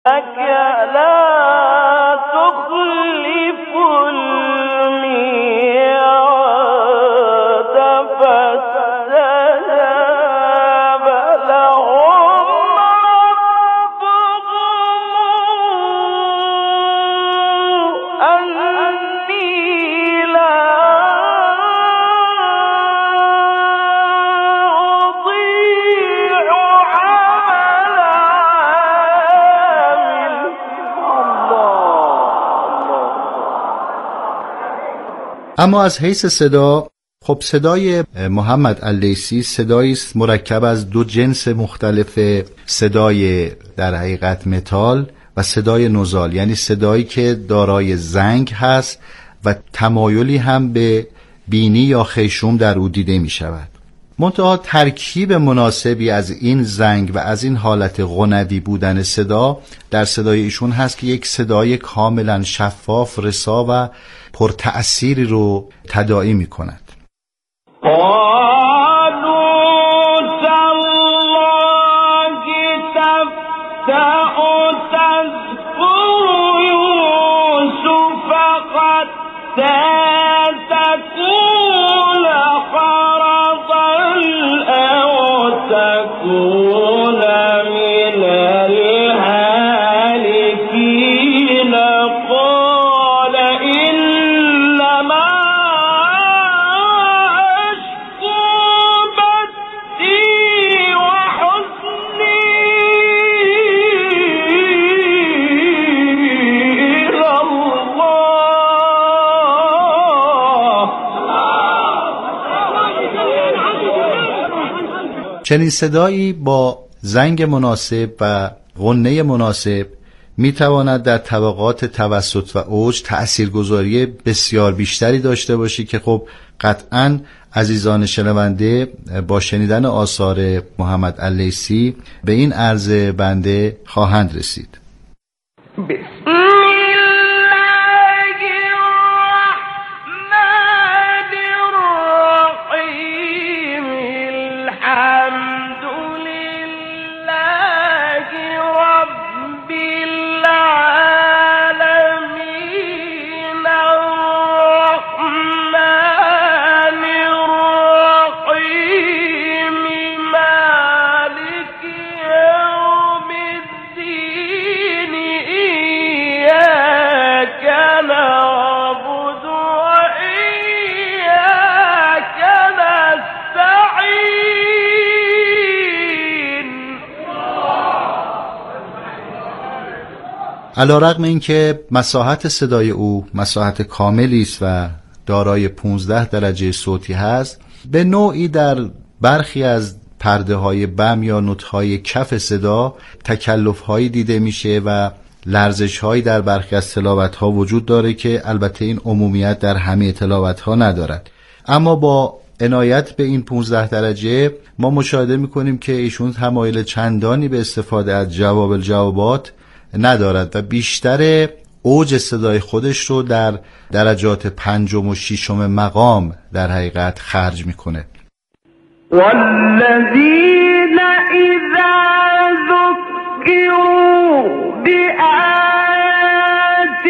اما از حیث صدا، خب صدای محمد اللیثی صدایی است مرکب از دو جنس مختلف، صدای در حقیقت متال و صدای نزال، یعنی صدایی که دارای زنگ هست و تمایلی هم به بینی یا خیشوم در او دیده می شود. منتها ترکیب مناسبی از این زنگ و از این حالت غنوی بودن صدا در صدای ایشون هست که یک صدای کاملا شفاف، رسا و پرتأثیری رو تداعی می کند. چنین صدایی با زنگ مناسب و غنه مناسب میتواند در طبقات توسط و اوج تأثیرگذاری بسیار بیشتری داشته باشی که خب قطعاً عزیزان شنونده با شنیدن آثار محمد اللیثی به این عرض بنده خواهند رسید. علیرغم اینکه مساحت صدای او مساحت کاملی است و دارای 15 درجه صوتی هست، به نوعی در برخی از پرده های بم یا نوت های کف صدا تکلف هایی دیده میشه و لرزش هایی در برخی از تلاوت ها وجود داره که البته این عمومیت در همه تلاوت ها ندارد. اما با عنایت به این 15 درجه ما مشاهده میکنیم که ایشون تمایل چندانی به استفاده از جواب الجوابات ندارد و بیشتر اوج صدای خودش رو در درجات 5 و 6 مقام در حقیقت خرج میکنه. والذین اذا ذکروا بآیات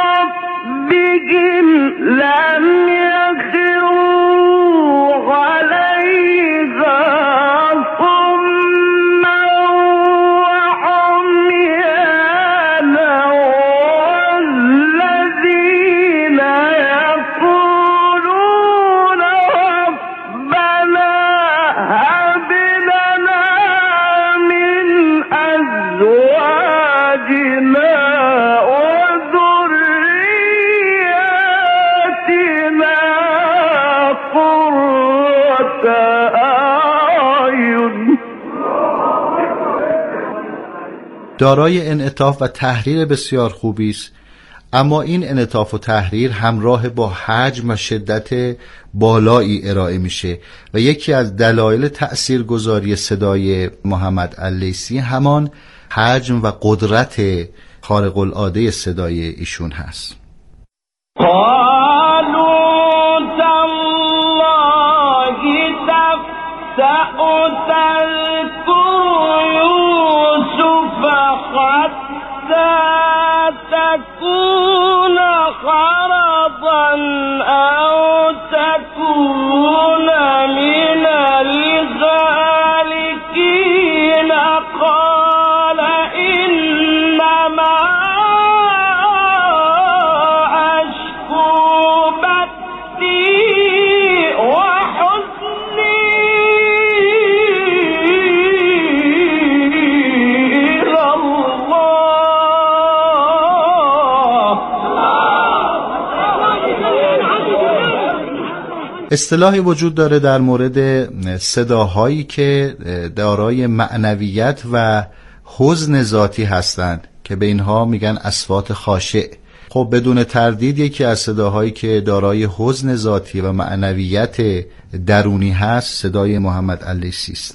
ربهم لم یخروا علیها صما وعميانا والذین یقولون ربنا هب لنا من أزواجنا وذرياتنا قرة أعين. دارای انعطاف و تحریر بسیار خوبی است، اما این انعطاف و تحریر همراه با حجم و شدت بالایی ارائه میشه و یکی از دلایل تأثیرگذاری صدای محمد اللیثی همان حجم و قدرت خارق العاده صدای ایشون هست. قالوا تالله تفتأ تذكر يوسف حتى تكون خرضا أو تكون من الهالكين قال إنما أشكو بثي وحزني إلى اصطلاحی وجود داره در مورد صداهایی که دارای معنویت و حزن ذاتی هستند که به اینها میگن اصوات خاشع. خب بدون تردید یکی از صداهایی که دارای حزن ذاتی و معنویت درونی هست صدای محمد اللیثی است.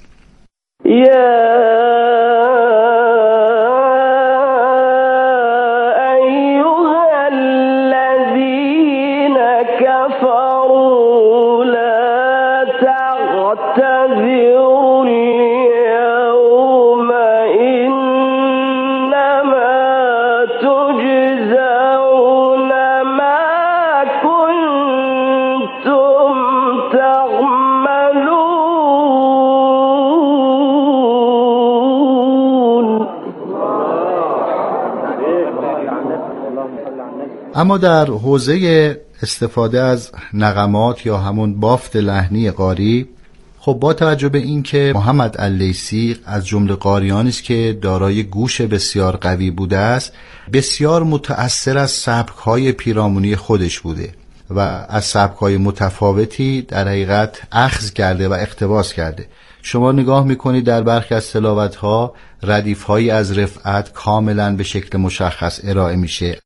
اما در حوزه استفاده از نغمات یا همون بافت لحنی قاری، خب با توجه به این که محمد اللیثی از جمله قاریانی است که دارای گوش بسیار قوی بوده است، بسیار متأثر از سبک‌های پیرامونی خودش بوده و از سبک‌های متفاوتی در حقیقت اخذ کرده و اقتباس کرده. شما نگاه میکنید در برخی از تلاوت‌ها ردیف‌هایی از رفعت کاملا به شکل مشخص ارائه میشه.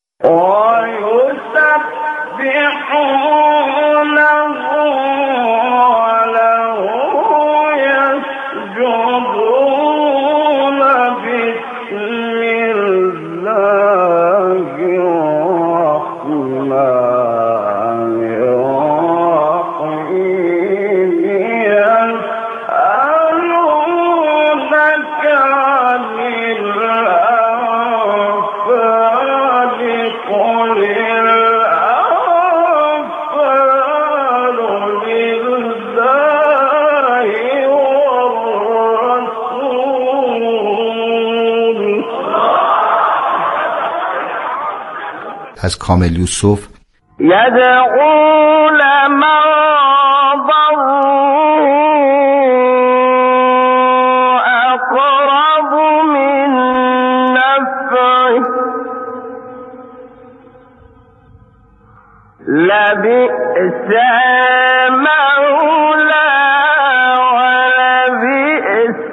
از کامل یوسف یدعو لمن اقرب من نفعه لبئس مولا ولبئس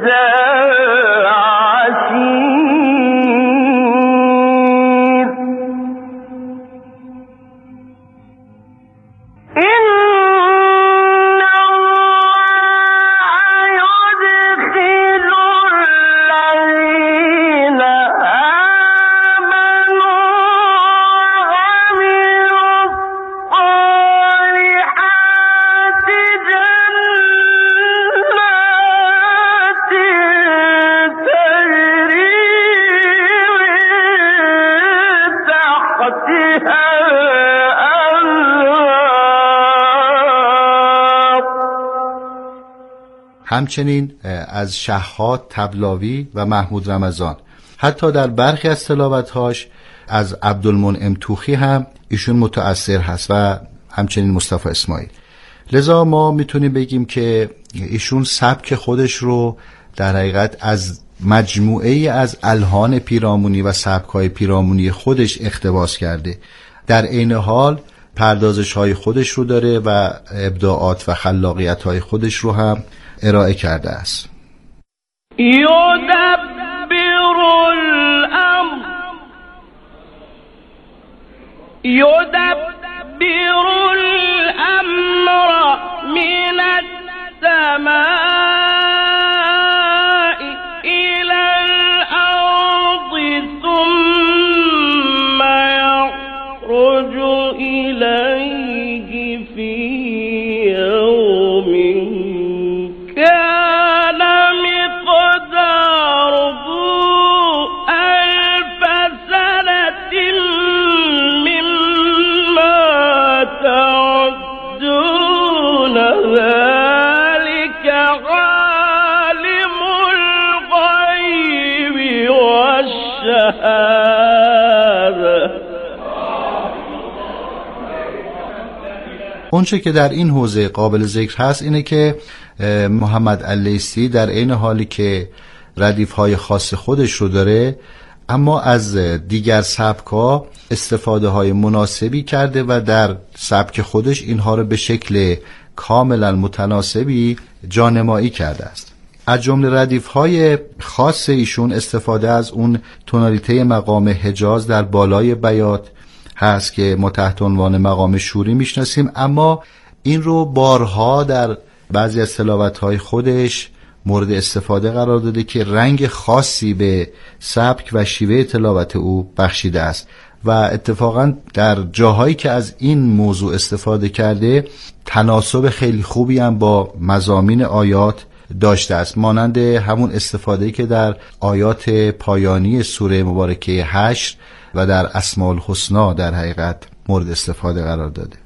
همچنین از شهاد طبلاوی و محمود رمضان. حتی در برخی از تلاوت‌هاش از عبدالمنعم توخی هم ایشون متأثر هست و همچنین مصطفی اسماعیل. لذا ما میتونیم بگیم که ایشون سبک خودش رو در حقیقت از مجموعه از الحان پیرامونی و سبک‌های پیرامونی خودش اقتباس کرده. در عین حال پردازش‌های خودش رو داره و ابداعات و خلاقیت‌های خودش رو هم ارائه کرده است. یدبر الامر من السماء الى الارض ثم يخرج الیه فی یوم كان مقداره 1000 الشهادة. اونچه که در این حوزه قابل ذکر هست اینه که محمد اللیثی در عین حالی که ردیف‌های خاص خودش رو داره، اما از دیگر سبک‌ها استفاده‌های مناسبی کرده و در سبک خودش اینها رو به شکل کاملا متناسبی جانمایی کرده است. از جمله ردیف‌های خاص ایشون استفاده از اون تونالیته مقام حجاز در بالای بیات هست که ما تحت عنوان مقام شوری میشناسیم، اما این رو بارها در بعضی از تلاوت‌های خودش مورد استفاده قرار داده که رنگ خاصی به سبک و شیوه تلاوت او بخشیده است و اتفاقا در جاهایی که از این موضوع استفاده کرده تناسب خیلی خوبی هم با مضامین آیات داشته است، مانند همون استفاده‌ای که در آیات پایانی سوره مبارکه حشر و در اسماء الحسنا در حقیقت مورد استفاده قرار داده.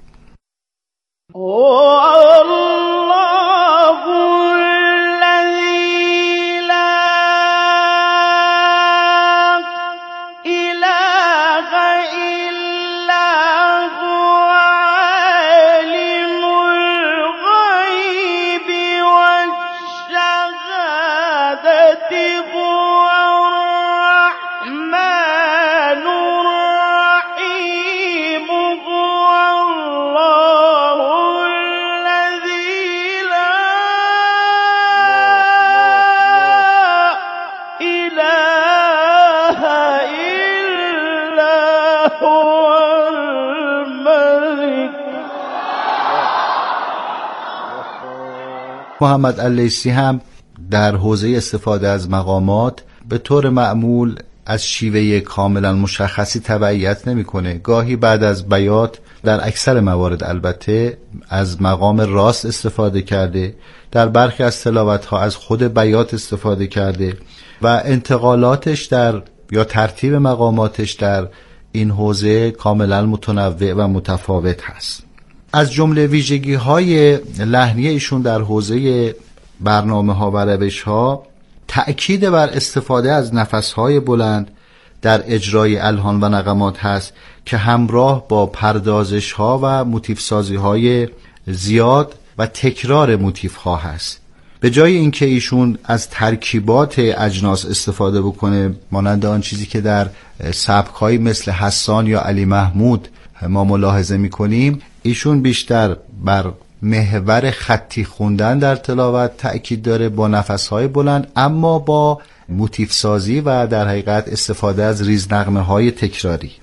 محمد اللیثی هم در حوزه استفاده از مقامات به طور معمول از شیوه کاملا مشخصی تبعیت نمی‌کنه. گاهی بعد از بیات، در اکثر موارد البته، از مقام راست استفاده کرده، در برخی از تلاوت‌ها از خود بیات استفاده کرده و انتقالاتش در یا ترتیب مقاماتش در این حوزه کاملا متنوع و متفاوت هست. از جمله ویژگی‌های لحنی ایشون در حوزه برنامه‌ها و روش‌ها تأکید بر استفاده از نفس‌های بلند در اجرای الحان و نغمات هست که همراه با پردازش‌ها و موتیف‌سازی‌های زیاد و تکرار موتیف‌ها هست. به جای اینکه ایشون از ترکیبات اجناس استفاده بکنه مانند آن چیزی که در سبک‌های مثل حسان یا علی محمود ما ملاحظه می‌کنیم، ایشون بیشتر بر محور خطی خوندن در تلاوت تأکید داره با نفس‌های بلند، اما با موتیف سازی و در حقیقت استفاده از ریزنغمه‌های تکراری.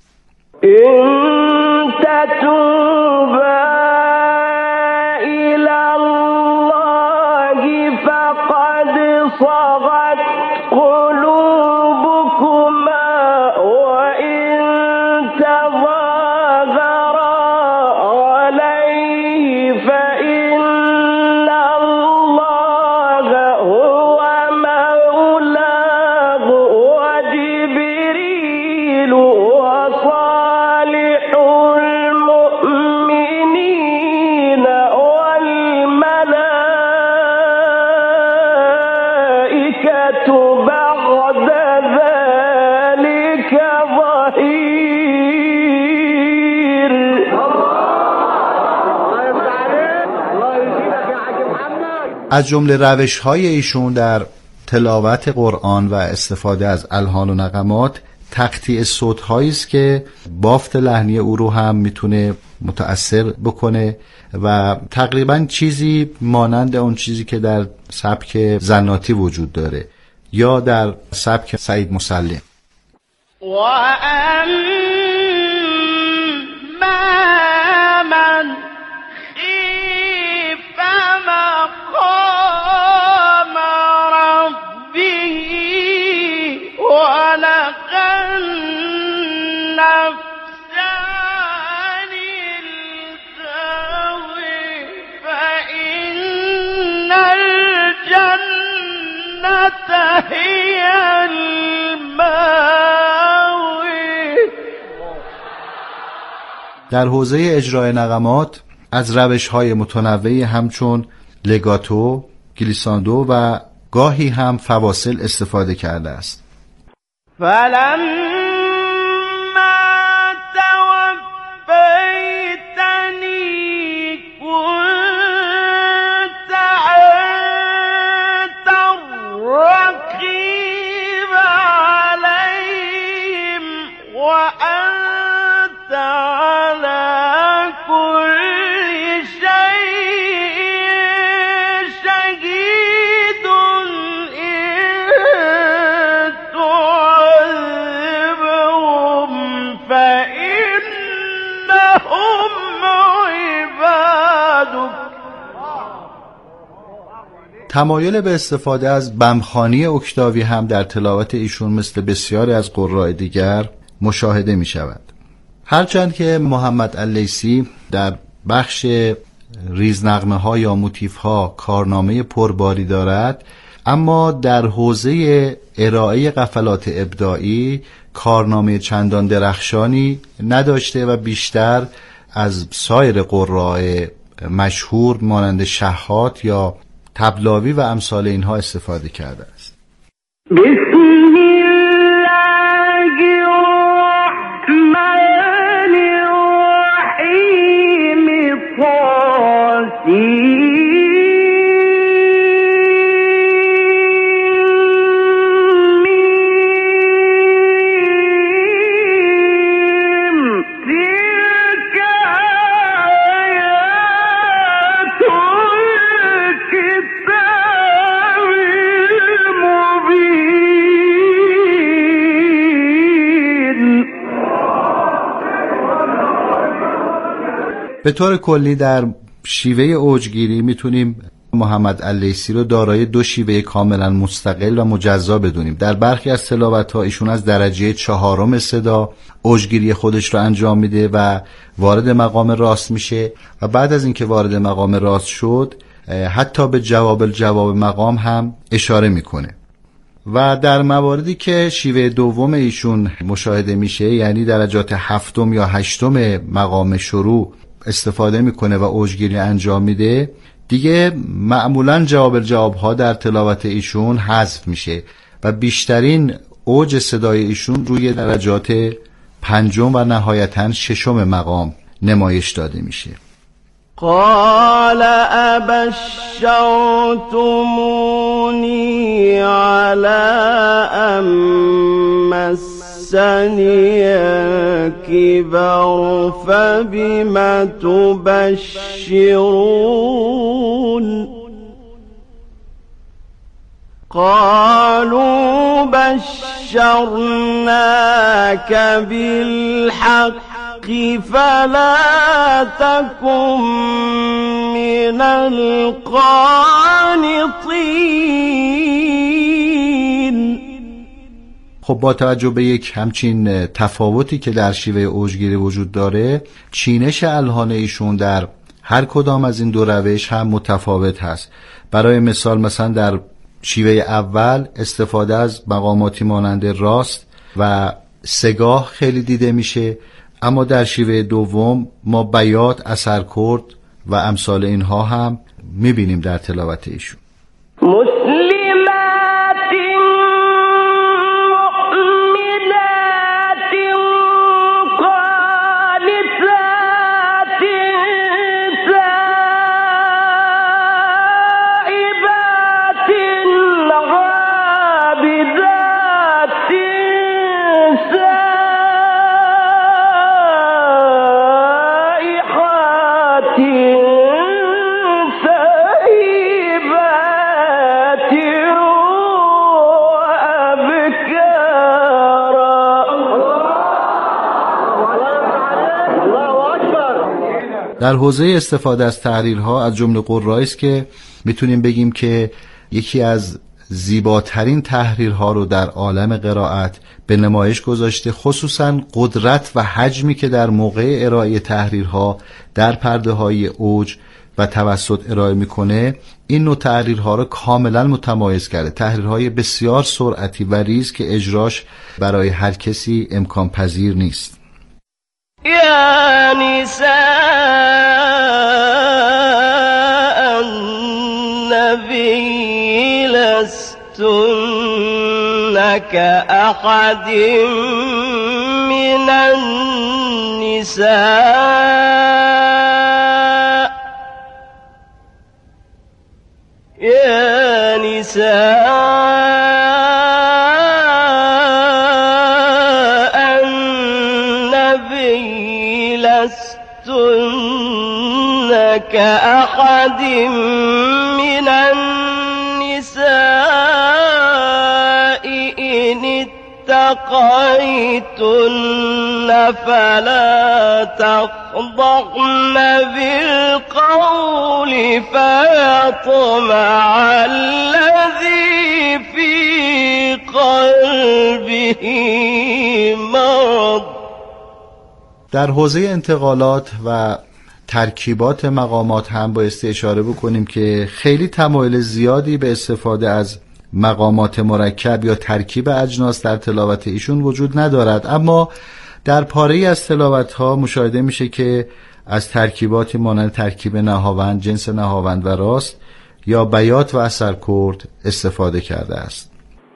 از جمله روش‌های ایشون در تلاوت قرآن و استفاده از الحان و نغمات تقطیع صوت‌هایی است که بافت لحنی او رو هم میتونه متأثر بکنه و تقریبا چیزی مانند اون چیزی که در سبک زناتی وجود داره یا در سبک سعید مسلم. در حوزه اجرای نغمات از روش‌های متنوعی همچون لگاتو، گلیساندو و گاهی هم فواصل استفاده کرده است. فلما توفيتني كنت أنت الرقيب عليهم وأنت على كل شيء شهيد إن تعذبهم فإنهم عبادك. تمایل به استفاده از بمخوانی اکتاوی هم در تلاوت ایشون مثل بسیاری از قراء دیگر مشاهده می شود. هرچند که محمد اللیثی در بخش ریزنغمه ها یا موتیف ها کارنامه پرباری دارد، اما در حوزه ارائه قفلات ابداعی کارنامه چندان درخشانی نداشته و بیشتر از سایر قراء مشهور مانند شحات یا طبلاوی و امثال اینها استفاده کرده است. بسم الله الرحمن الرحیم به طور کلی در شیوه اوجگیری میتونیم محمد اللیثی رو دارای دو شیوه کاملا مستقل و مجزا بدونیم. در برخی از تلاوت‌ها ایشون از درجه 4 صدا اوجگیری خودش رو انجام میده و وارد مقام راست میشه و بعد از اینکه وارد مقام راست شد حتی به جواب مقام هم اشاره میکنه. و در مواردی که شیوه دوم ایشون مشاهده میشه، یعنی درجات 7 یا 8 مقام شروع استفاده میکنه و اوجگیری انجام میده، دیگه معمولا جواب ها در تلاوت ایشون حذف میشه و بیشترین اوج صدای ایشون روی درجات 5 و نهایتاً 6 مقام نمایش داده میشه. قال أبشرتموني على أن مسني الكبر فبم تبشرون قالوا بشرناك بالحق فلا تكن من القانطين. خب با توجه به یک همچین تفاوتی که در شیوه اوجگیری وجود داره، چینش الحان ایشون در هر کدام از این دو روش هم متفاوت هست. برای مثال مثلا در شیوه اول استفاده از مقاماتی مانند راست و سگاه خیلی دیده میشه، اما در شیوه دوم ما بیات، اثرکرد و امثال اینها هم میبینیم در تلاوت ایشون. در حوزه استفاده از تحریرها از جمله قرایی است که میتونیم بگیم که یکی از زیباترین تحریرها رو در عالم قرائت به نمایش گذاشته، خصوصا قدرت و حجمی که در موقع ارائه تحریرها در پرده های اوج و توسط ارائه میکنه. این نوع تحریرها رو کاملا متمایز کرده، تحریرهای بسیار سرعتی و ریز که اجراش برای هر کسی امکان پذیر نیست. یا نساء النبی لستن كأحد من النساء يا نساء النبي لستن كأحد من النساء إن اتقيتن فلا تخضعن بالقول فيطمع الذي في قلبه مرض. در حوزه انتقالات و ترکیبات مقامات هم بایستی اشاره بکنیم که خیلی تمایل زیادی به استفاده از مقامات مرکب یا ترکیب اجناس در تلاوت ایشون وجود ندارد، اما در پاره‌ای از تلاوت‌ها مشاهده میشه که از ترکیباتی مانند ترکیب نهاوند، جنس نهاوند و راست یا بیات و اثرکرد استفاده کرده است.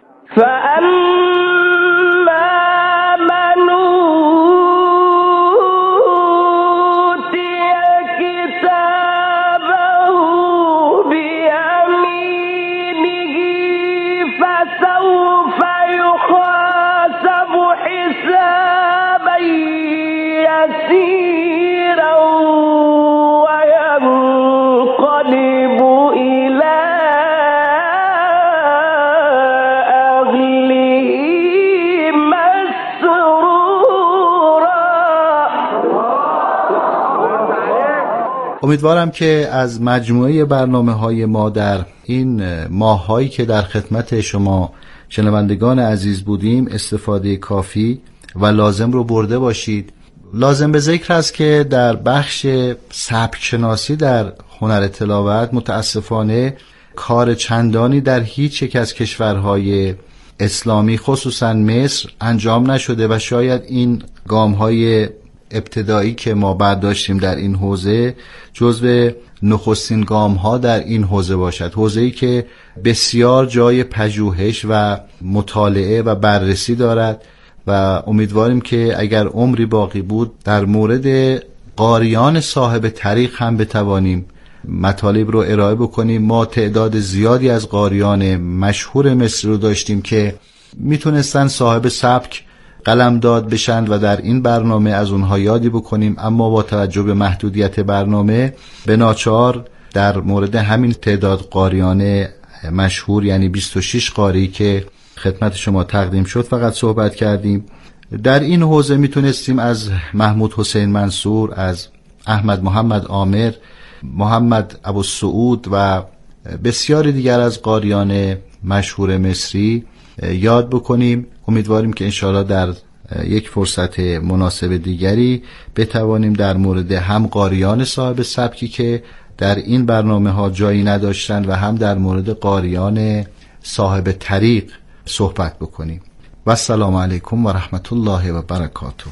امیدوارم که از مجموعه برنامه‌های ما در این ماه‌هایی که در خدمت شما شنوندگان عزیز بودیم استفاده کافی و لازم رو برده باشید. لازم به ذکر است که در بخش سبک‌شناسی در هنر تلاوت متاسفانه کار چندانی در هیچ یک از کشورهای اسلامی خصوصا مصر انجام نشده و شاید این گام‌های ابتدایی که ما برداشتیم در این حوزه جزو نخستین گام‌ها در این حوزه باشد، حوزه‌ای که بسیار جای پژوهش و مطالعه و بررسی دارد و امیدواریم که اگر عمری باقی بود در مورد قاریان صاحب طریق هم بتوانیم مطالب رو ارائه بکنیم. ما تعداد زیادی از قاریان مشهور مصر رو داشتیم که میتونستن صاحب سبک قلمداد بشن و در این برنامه از اونها یادی بکنیم، اما با توجه به محدودیت برنامه به ناچار در مورد همین تعداد قاریان مشهور یعنی 26 قاری که خدمت شما تقدیم شد فقط صحبت کردیم. در این حوزه میتونستیم از محمود حسین منصور، از احمد محمد عامر، محمد ابوالسعود و بسیاری دیگر از قاریان مشهور مصری یاد بکنیم. امیدواریم که انشاءالله در یک فرصت مناسب دیگری بتوانیم در مورد هم قاریان صاحب سبکی که در این برنامه ها جایی نداشتن و هم در مورد قاریان صاحب طریق صحبت بکنیم. و السلام علیکم و رحمت الله و برکاته.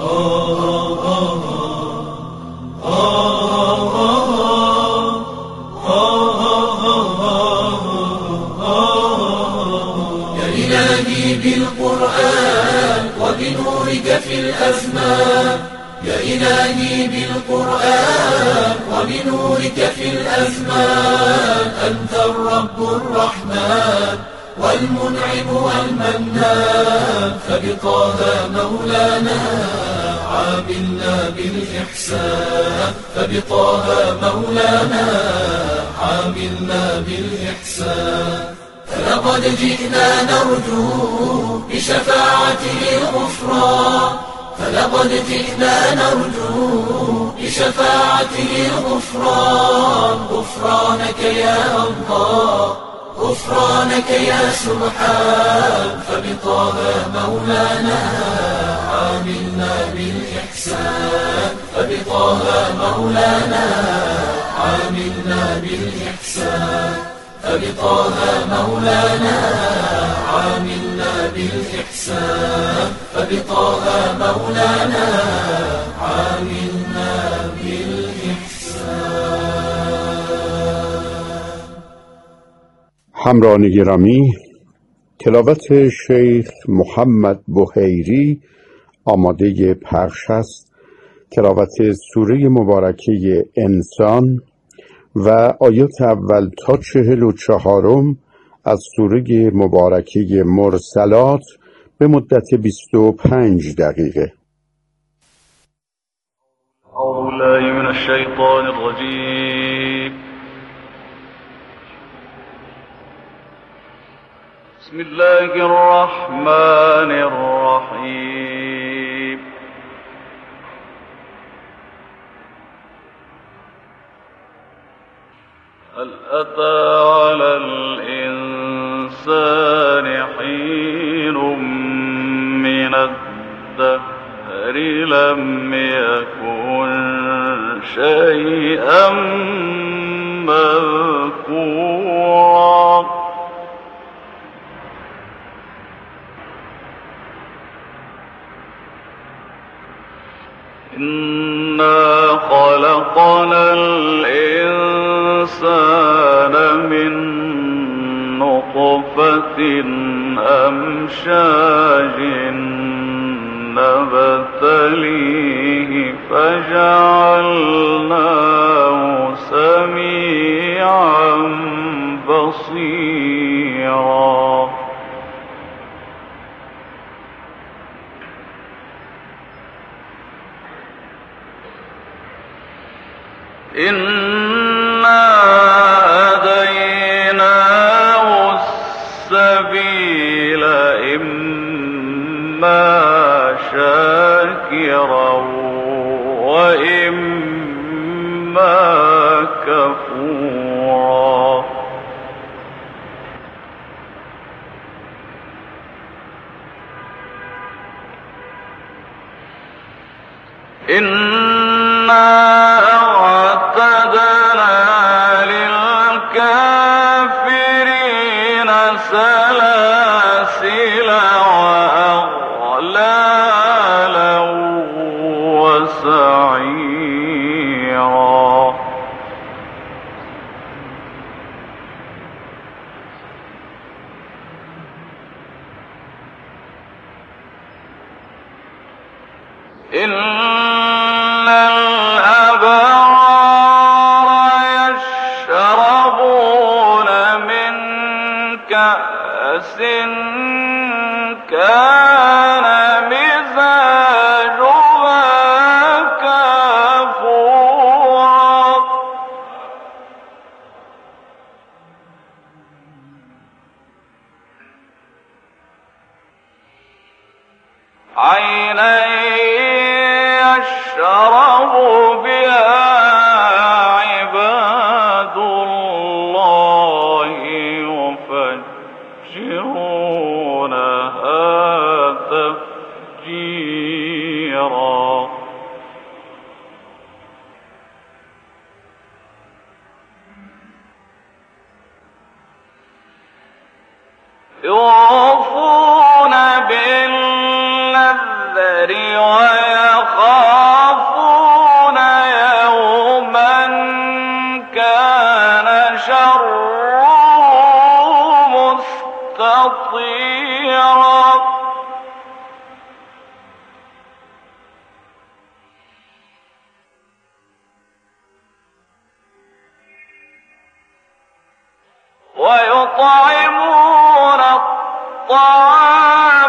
بالقرآن وبنورك في الأزمان يا إلهي بالقرآن وبنورك في الأزمان أنت الرب الرحمن والمنعم والمنان فبطه مولانا عاملنا بالإحسان فبطه مولانا عاملنا بالإحسان فلقد جئنا نرجو بشفاعته الغفران فلقد جئنا نرجو بشفاعته الغفران غفرانك يا الله غفرانك يا سبحان فبطه مولانا عاملنا بالإحسان فبطه مولانا عاملنا بالإحسان فبطه مولانا عاملنا بالإحسان فبطه مولانا عاملنا بالإحسان. همراهان گرامی، تلاوت شیخ محمد بحیری آماده پخش است. تلاوت سوره مبارکه انسان و آیات اول تا 44 از سوره مبارکه مرسلات به مدت 25 دقیقه. أعوذ بالله من الشيطان الرجيم. بسم الله الرحمن الرحيم. هل أتى على الإنسان حين من الدهر لم يكن شيئا مذكورا. إنا خلقنا الإنسان من نطفة أمشاج نبتليه فجعلناه سميعا بصيرا. إنا هديناه السبيل إما شاكرا وإما كفورا. إنا أعتدنا للكافرين سلاسل وأغلالا وسعيرا. إن الأبرار يشربون من كأس كان مزاجها كافورا. عينا يشرب بها عباد الله يفجرونها تفجيرا. يوفون بالنذر ويخافون يوما كان شره مستطيرا. ويطعمون الطعام